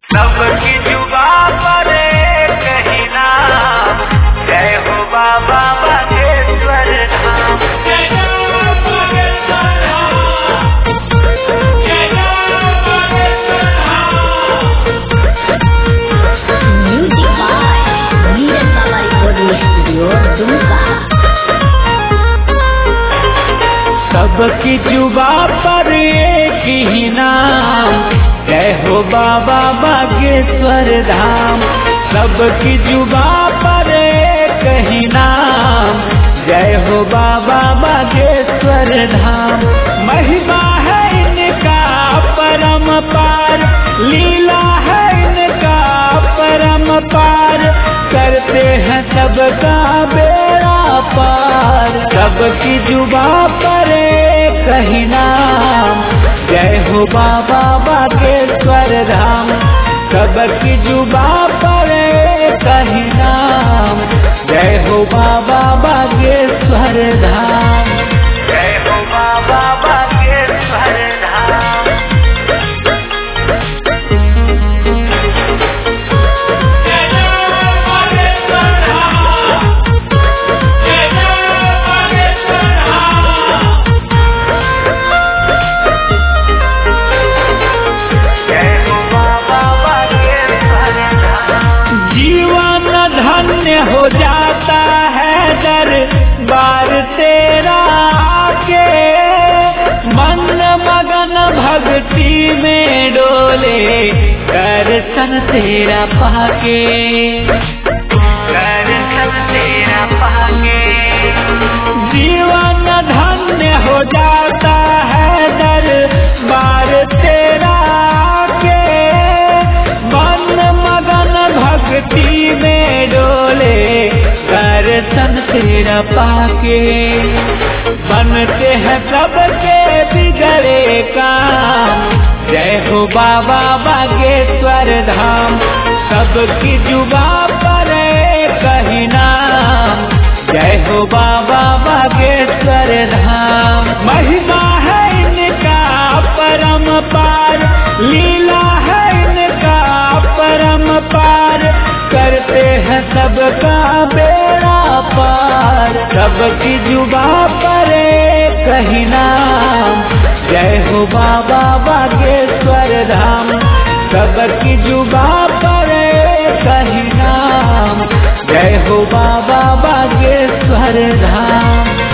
सबकी जुबां पर एक ही नाम, जय हो बाबा बागेश्वर धाम। सबकी जुबां पर एक ही नाम, जय हो बाबा बागेश्वर धाम। सबकी जुबां पर एक ही नाम, जय हो बाबा बागेश्वर धाम। महिमा है इनका परम पार, लीला है इनका परम पार, करते हैं सबका बेड़ा पार। सबकी जुबां पर एक ही नाम, जय हो बाबा बागेश्वर धाम। सबकी जुबां पर एक ही नाम, जय हो बाबा बागेश्वर धाम। जय हो बाबा बागेश्वर धाम। हो जाता है दरबार तेरा आके, मन मगन भक्ति में डोले दर्शन तेरा पाके, दर्शन तेरा पाके। जीवन धन्य हो जाता है दरबार तेरा आके, मन मगन भक्ति में डोले दर्शन तेरा पाके। बनते हैं सबके बिगड़े काम, जय हो बाबा बागेश्वर धाम। सबकी जुबां पर एक ही नाम, जय हो बाबा बागेश्वर धाम। महिमा है इनका परम पार, लीला है इनका परम पार, करते हैं सबका बेड़ा पार। सबकी जुबां पर एक ही नाम, जय हो बाबा बागेश्वर धाम। सबकी जुबां पर एक ही नाम, जय हो बाबा बागेश्वर धाम।